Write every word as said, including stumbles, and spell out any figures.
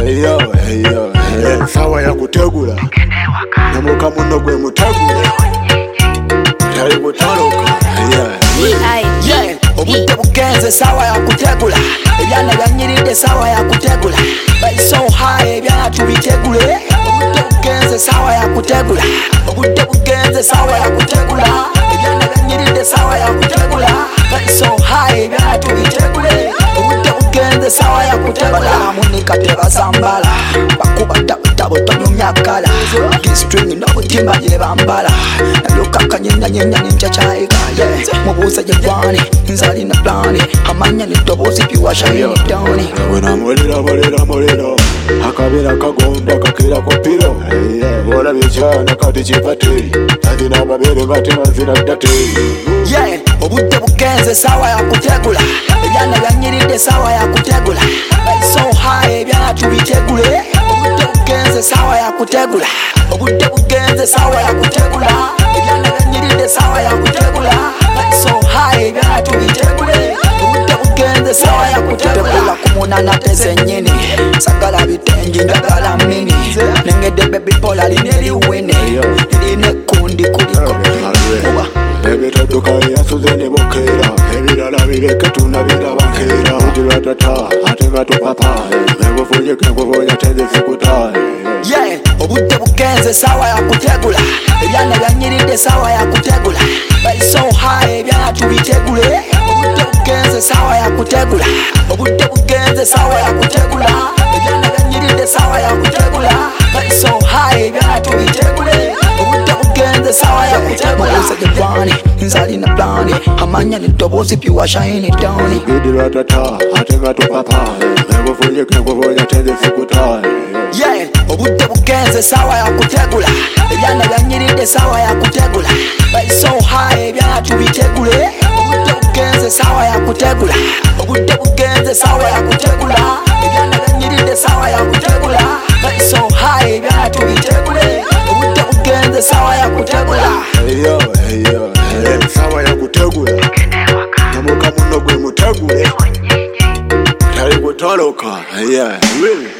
Eyo eyo sawa ya kutegula namuka muno gwe mutegula tali kutaloka. Yeah, obudde bugenze sawa ya kutegula ebyana byanyiride sawa ya kutegula so high ebyana tubitegule obudde bugenze sawa ya kutegula obudde bugenze sawa ya kutegula ebyana byanyiride sawa ya kutegula so high ebyana tubitegule obudde bugenze sawa ya kutegula munika tebasambala bakuba tabo tonyumya kala string n'obutimba gye bambala nabyokakanyenya nyenya ninchachaika mubuuza gye gwani nzali na plani amanya n'eddoboozi biwashayini downi wena mulira mulira mulira akabira kagonda kakira ku piro olabye ekyana kati kipate alina amabere ngate mazira ddate. Yeah, obudde bugenze sawa ya kutegula ebyana byanyiridde sawa ya kutegula so high ebyana tubitegule obudde bugenze sawa ya kutegula obudde bugenze sawa ya kutegula ebyana byanyiridde sawa ya kutegula so high ebyana tubitegule obudde bugenze sawa ya kutegula kumunana tezenyini sagala bitengi njagala mini nengedde baby pola lineriwini linekundi kuliko kuba ebitaduka yasuze ne bokera ebirala bireke tunabiraba nkeera ujira tata ate nga tupapa engufunye kengufunya tezifikuta. Yeah, obudde bugenze sawa ya kutegula ebyana byanyiridde sawa ya kutegula so high ebyana tubitegule obudde bugenze sawa ya kutegula obudde bugenze sawa ya kutegula ebyana byanyiridde sawa ya kutegula so high ebyana tubitegule obudde bugenze sawa ya kutegula gwani nzali na plani amanya n'eddoboozi biwashayini downi bidira tata ate nga tupapa engufunye kengufunya tezifikuta. Yeah, obudde bugenze sawa ya kutegula ebyana byanyiridde sawa ya kutegula so high ebyana tubitegule obudde bugenze sawa ya kutegula obudde bugenze sawa ya kutegula ebyana byanyiridde sawa ya kutegula so high ebyana tubitegule obudde bugenze sawa ya kutegula. Eyo eyo sawa ya kutegula namuka muno gwe mutegule tali kutaloka. Yeah, really.